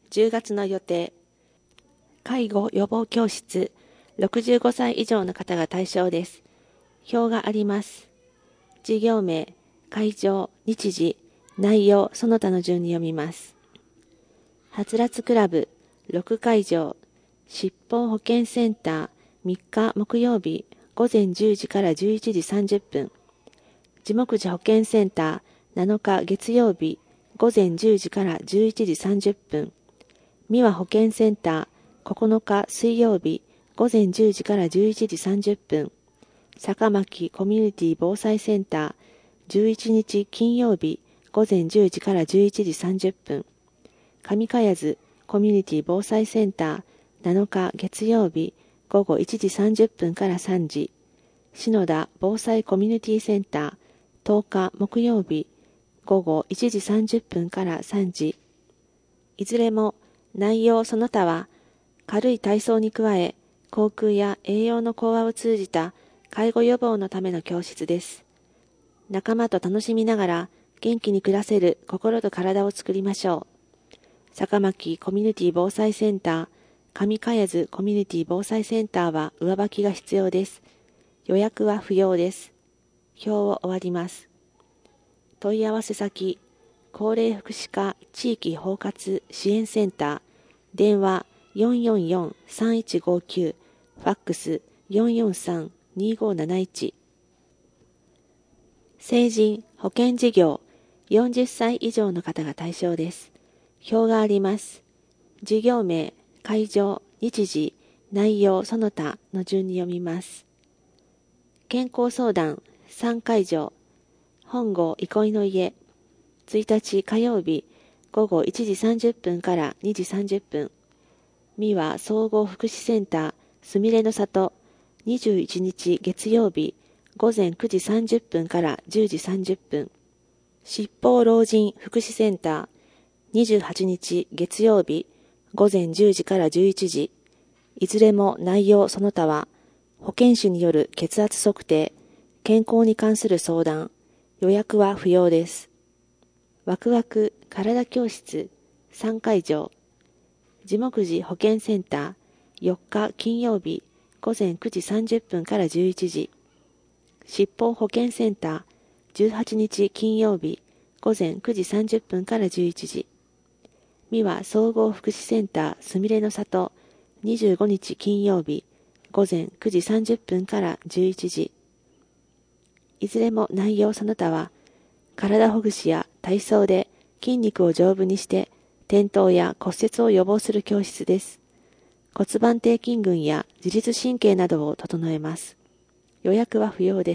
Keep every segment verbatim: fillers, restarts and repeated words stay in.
じゅうがつの予定。介護予防教室、ろくじゅうごさい以上の方が対象です。表があります。事業名、会場、日時、内容、その他の順に読みます。はつらつクラブ、ろくかいじょう、疾病保健センター、みっか木曜日、ごぜんじゅうじからじゅういちじさんじゅっぷん。地目寺保健センター、なのか月曜日、ごぜんじゅうじからじゅういちじさんじゅっぷん。三輪保健センター、ここのか水曜日、ごぜんじゅうじからじゅういちじさんじゅっぷん。坂巻コミュニティ防災センター、じゅういちにち金曜日、ごぜんじゅうじからじゅういちじさんじゅっぷん。上茅津コミュニティ防災センター、なのか月曜日、ごごいちじさんじゅっぷんからさんじ。篠田防災コミュニティセンター、とおか木曜日、ごごいちじさんじゅっぷんからさんじ。いずれも内容その他は、軽い体操に加え、口腔や栄養の講話を通じた介護予防のための教室です。仲間と楽しみながら元気に暮らせる心と体を作りましょう。坂巻コミュニティ防災センター、上茅津コミュニティ防災センターは上履きが必要です。予約は不要です。表を終わります。問い合わせ先、高齢福祉課地域包括支援センター、電話 よんよんよんさんいちごきゅう、ファックス よんよんさんにごなないち。成人保険事業、よんじゅっさい以上の方が対象です。表があります。事業名、会場、日時、内容、その他の順に読みます。健康相談、さんかいじょう、本郷憩いの家、ついたち火曜日、ごごいちじさんじゅっぷんからにじさんじゅっぷん。三輪総合福祉センター、すみれの里、にじゅういちにち月曜日、ごぜんくじさんじゅっぷんからじゅうじさんじゅっぷん。疾病老人福祉センター、にじゅうはちにち月曜日、ごぜんじゅうじからじゅういちじ。いずれも内容その他は、保健師による血圧測定、健康に関する相談、予約は不要です。ワクワク体教室さんかいじょう、地目寺保健センター、よっか金曜日、ごぜんくじさんじゅっぷんからじゅういちじ。疾病保健センター、じゅうはちにち金曜日、ごぜんくじさんじゅっぷんからじゅういちじ。三輪総合福祉センターすみれの里、にじゅうごにち金曜日、ごぜんくじさんじゅっぷんからじゅういちじ。いずれも内容その他は、体ほぐしや体操で筋肉を丈夫にして転倒や骨折を予防する教室です。骨盤底筋群や自律神経などを整えます。予約は不要です。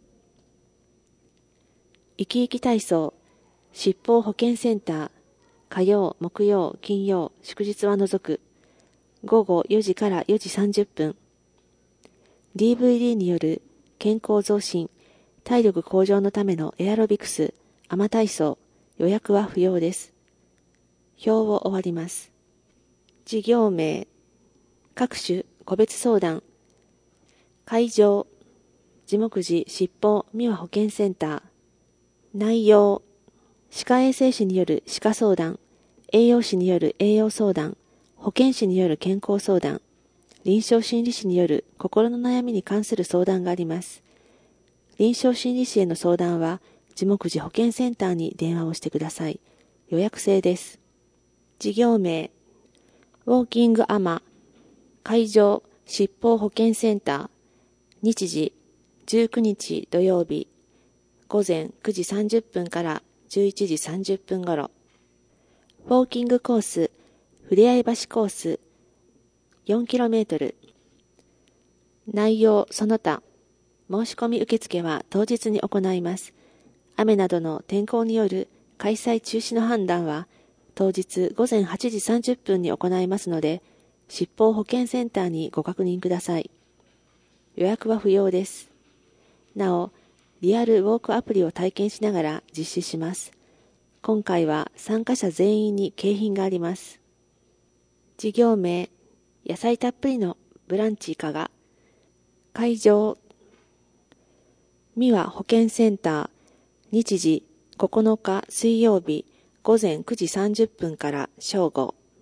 生き生き体操、疾病保健センター、火曜、木曜、金曜、祝日は除く、ごごよじからよじさんじゅっぷん。ディーブイディー による健康増進、体力向上のためのエアロビクス、アマ体操、予約は不要です。表を終わります。事業名、各種個別相談、会場、地目寺疾病三輪保健センター、内容、歯科衛生士による歯科相談、栄養士による栄養相談、保健師による健康相談、臨床心理士による心の悩みに関する相談があります。臨床心理士への相談は、地目寺保健センターに電話をしてください。予約制です。事業名、ウォーキングアマ、会場、疾病保健センター、日時、じゅうくにち土曜日、ごぜんくじさんじゅっぷんからじゅういちじさんじゅっぷん頃。ウォーキングコース、ふれあい橋コース、よんキロメートル。内容その他、申し込み受付は当日に行います。雨などの天候による開催中止の判断は、当日ごぜんはちじさんじゅっぷんに行いますので、疾病保健センターにご確認ください。予約は不要です。なお、リアルウォークアプリを体験しながら実施します。今回は参加者全員に景品があります。事業名、野菜たっぷりのブランチいかが。会場、三輪保健センター、日時ここのか水曜日、ごぜんくじさんじゅっぷんから正午。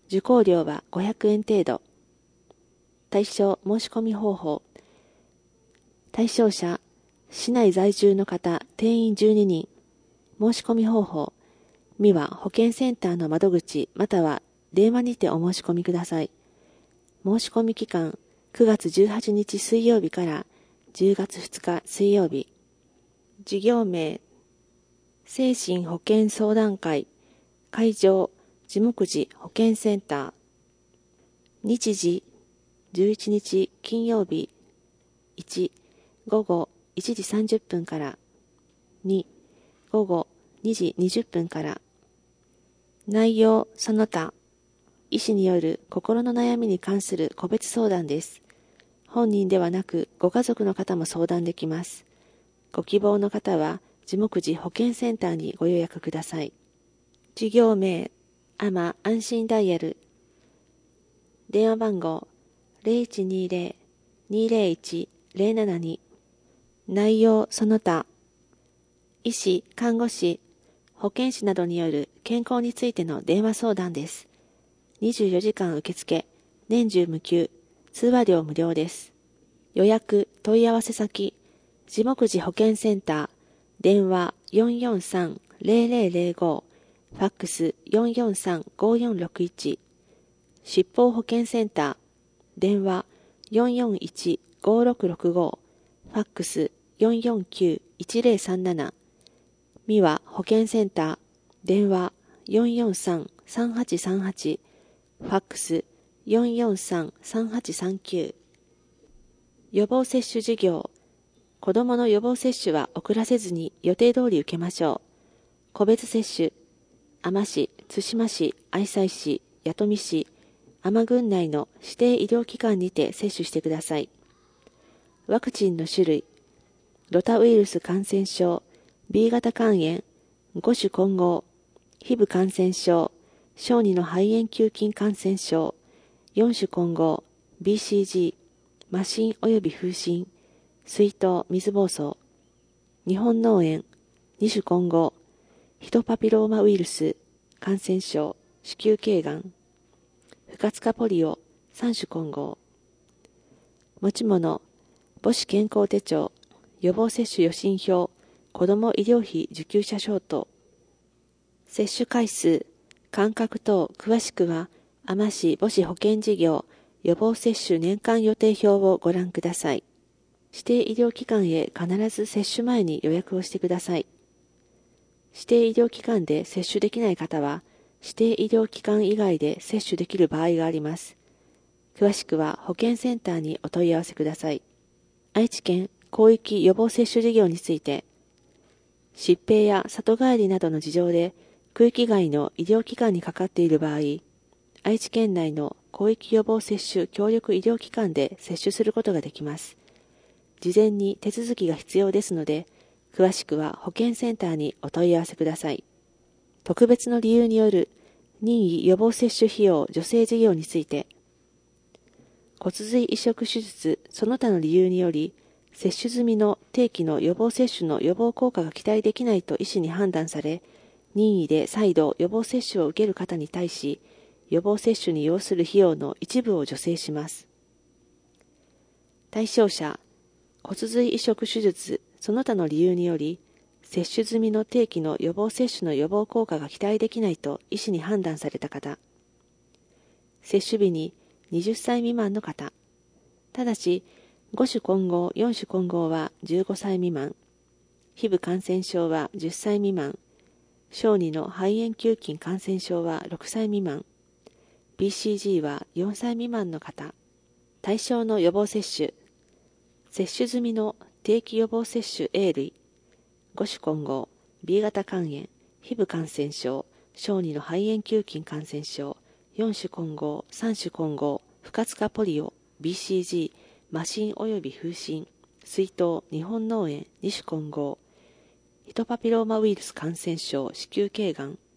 受講料はごひゃくえん程度。対象申し込み方法。対象者、市内在住の方、定員じゅうににん。申し込み方法。みは保健センターの窓口または電話にてお申し込みください。申し込み期間、くがつじゅうはちにち水曜日からじゅうがつふつか水曜日。事業名、精神保健相談会、会場、地目寺保健センター。日時、じゅういちにち金曜日。いち、午後いちじさんじゅっぷんから。に、午後にじにじゅっぷんから。内容その他、医師による心の悩みに関する個別相談です。本人ではなくご家族の方も相談できます。ご希望の方は地目寺保健センターにご予約ください。事業名、アマ安心ダイヤル。電話番号 ゼロいちにゼロ にゼロいち ゼロななに。内容その他、医師、看護師、保健師などによる健康についての電話相談です。にじゅうよじかん受付、年中無休、通話料無料です。予約、問い合わせ先、地目寺保健センター、電話 よんよんさん ゼロゼロゼロご、ファックス よんよんさん ごよんろくいち、疾病保健センター、電話 よんよんいち ごろくろくご、ファックス よんよんきゅう いちゼロさんなな、みわ保健センター、電話 よんよんさん さんはちさんはち、ファックス よんよんさん さんはちさんきゅう。予防接種事業。子どもの予防接種は遅らせずに予定通り受けましょう。個別接種、海士市、津島市、愛西市、弥富市、海士郡内の指定医療機関にて接種してください。ワクチンの種類、ロタウイルス感染症、ビー 型肝炎、五種混合、ヒブ感染症、小児の肺炎球菌感染症、四種混合、ビーシージー、麻疹及び風疹、水痘、水疱瘡、日本脳炎、二種混合、ヒトパピローマウイルス、感染症、子宮頸がん、不活化ポリオ、三種混合。持ち物、母子健康手帳、予防接種予診票、子ども医療費受給者証等。接種回数、間隔等詳しくは、海士市母子保健事業予防接種年間予定表をご覧ください。指定医療機関へ必ず接種前に予約をしてください。指定医療機関で接種できない方は、指定医療機関以外で接種できる場合があります。詳しくは保健センターにお問い合わせください。愛知県広域予防接種事業について、疾病や里帰りなどの事情で区域外の医療機関にかかっている場合、愛知県内の広域予防接種協力医療機関で接種することができます。事前に手続きが必要ですので、詳しくは保健センターにお問い合わせください。特別の理由による任意予防接種費用助成事業について、骨髄移植手術その他の理由により、接種済みの定期の予防接種の予防効果が期待できないと医師に判断され、任意で再度予防接種を受ける方に対し、予防接種に要する費用の一部を助成します。対象者、骨髄移植手術その他の理由により、接種済みの定期の予防接種の予防効果が期待できないと医師に判断された方、接種日にはたち未満の方、ただし、ご種混合、よん種混合はじゅうごさい未満、ヒブ感染症はじゅっさい未満、小児の肺炎球菌感染症はろくさい未満、ビーシージー はよんさい未満の方、対象の予防接種、接種済みの定期予防接種 A 類、ご種混合、ビー 型肝炎、ヒブ感染症、小児の肺炎球菌感染症、よん種混合、さん種混合、不活化ポリオ、ビーシージー、麻疹及び風疹、水痘、日本脳炎、に種混合、ヒトパピローマウイルス感染症、子宮頸がん。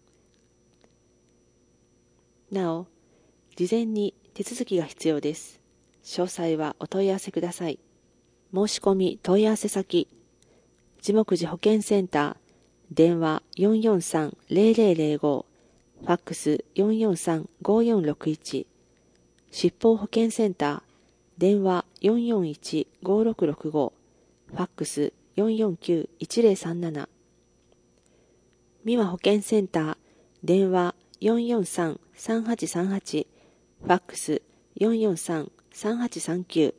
なお、事前に手続きが必要です。詳細はお問い合わせください。申し込み問い合わせ先、地目寺保健センター、電話 よんよんさん ゼロゼロゼロご、 ファックス よんよんさん ごよんろくいち、疾病保健センター、電話 よんよんいち ごろくろくご、ファックス よんよんきゅう いちぜろさんなな、美和保健センター、電話 よんよんさん さんはちさんはち、ファックス よんよんさん さんはちさんきゅう。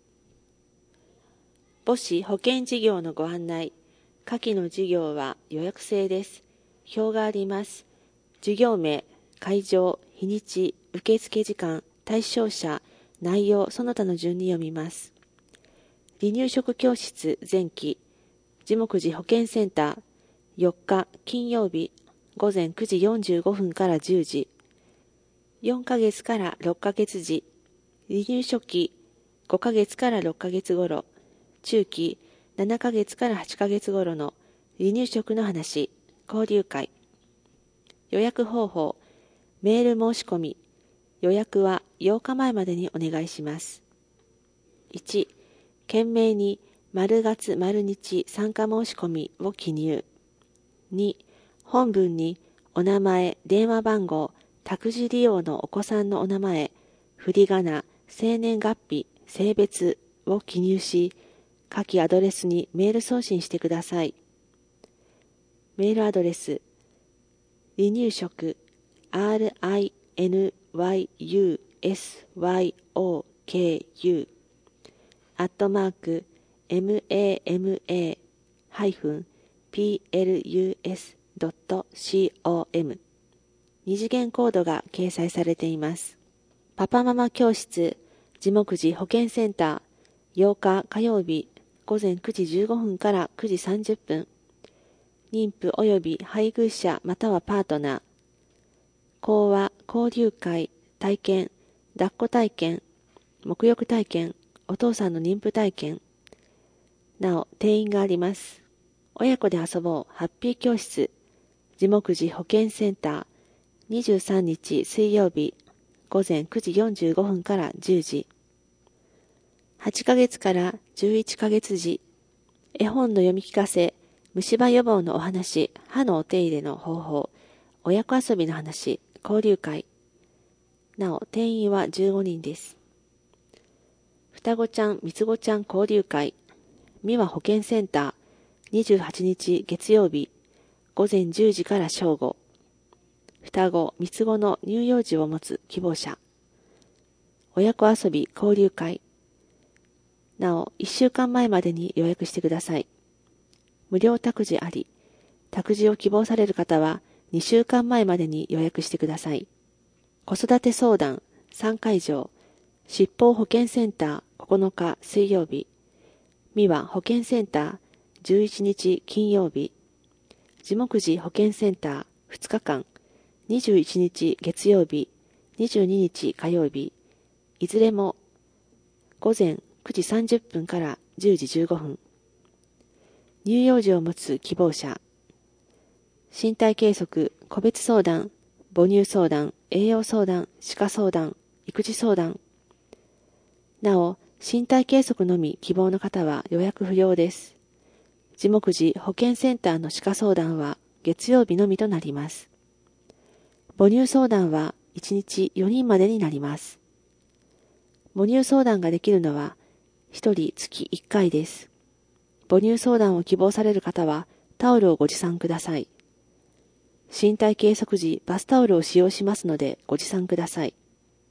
母子保健事業のご案内。下記の事業は予約制です。表があります。事業名、会場、日にち、受付時間、対象者、内容、その他の順に読みます。離乳食教室前期、地木寺保健センター、よっか金曜日、午前くじよんじゅうごふんからじゅうじ、よんかげつからろっかげつ時、離乳初期ごかげつからろっかげつ頃、中期ななかげつからはちかげつ頃の離乳食の話、交流会。予約方法、メール申し込み、予約はようかまえまでにお願いします。いち、件名に丸月丸日参加申し込みを記入。に、本文にお名前、電話番号、託児利用のお子さんのお名前、振り仮名、生年月日、性別を記入し、下記アドレスにメール送信してください。メールアドレス、離乳食 アールアイエヌワイユーエスワイオーケーユー アットマーク エムエーエムエー ハイフン ピーエルユーエス ドット コム 二次元コードが掲載されています。パパママ教室地木寺保健センターようか火曜日午前くじじゅうごふんからくじさんじゅっぷん、妊婦及び配偶者またはパートナー、講話、交流会、体験、抱っこ体験、沐浴体験、お父さんの妊婦体験。なお、定員があります。親子で遊ぼう、ハッピー教室、地木寺保健センター、にじゅうさんにち水曜日、午前くじよんじゅうごふんからじゅうじ。はちかげつからじゅういっかげつ時、絵本の読み聞かせ、虫歯予防のお話、歯のお手入れの方法、親子遊びの話、交流会。なお、定員はじゅうごにんです。双子ちゃん、三つ子ちゃん交流会、美和保健センター、にじゅうはちにち月曜日、午前じゅうじから正午。双子、三つ子の乳幼児を持つ希望者。親子遊び交流会。なお、いっしゅうかんまえまでに予約してください。無料託児あり。託児を希望される方はにしゅうかんまえまでに予約してください。子育て相談さんかいじょう、疾病保健センターここのか水曜日、美和保健センターじゅういちにち金曜日、地木寺保健センターふつかかん、にじゅういちにち月曜日、にじゅうににち火曜日、いずれも午前くじさんじゅっぷんからじゅうじじゅうごふん。乳幼児を持つ希望者。身体計測、個別相談、母乳相談、栄養相談、歯科相談、育児相談。なお、身体計測のみ希望の方は予約不要です。地木寺保健センターの歯科相談は月曜日のみとなります。母乳相談はいちにちよにんまでになります。母乳相談ができるのはひとり月いっかいです。母乳相談を希望される方はタオルをご持参ください。身体計測時バスタオルを使用しますのでご持参ください。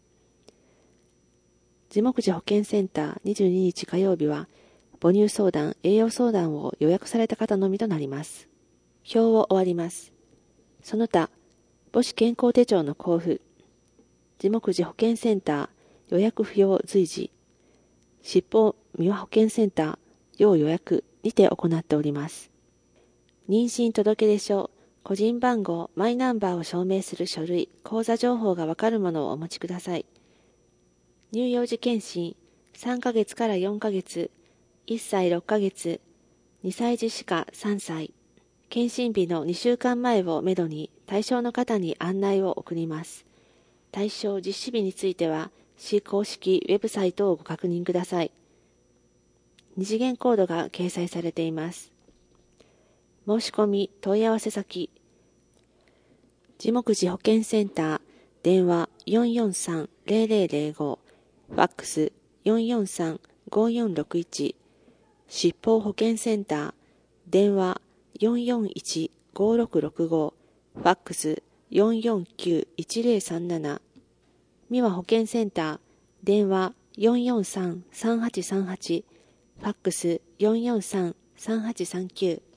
地木寺保健センターにじゅうににち火曜日は母乳相談、栄養相談を予約された方のみとなります。表を終わります。その他、母子健康手帳の交付、地木寺保健センター予約不要随時、疾病美和保健センター要予約にて行っております。妊娠届出書、個人番号、マイナンバーを証明する書類、口座情報がわかるものをお持ちください。乳幼児健診、さんかげつからよんかげつ、いっさいろっかげつ、にさい児歯科さんさい、健診日のにしゅうかんまえをめどに対象の方に案内を送ります。対象実施日については、市公式ウェブサイトをご確認ください。二次元コードが掲載されています。申し込み問い合わせ先、 地目地保健センター、電話 よんよんさんゼロゼロゼロご、ファックス よんよんさんごよんろくいち、疾病保健センター、電話よんよんいちごろくろくご、ファックスよんよんきゅういちゼロさんなな、三和保健センター、電話よんよんさんさんはちさんはち、ファックスよんよんさんさんはちさんきゅう。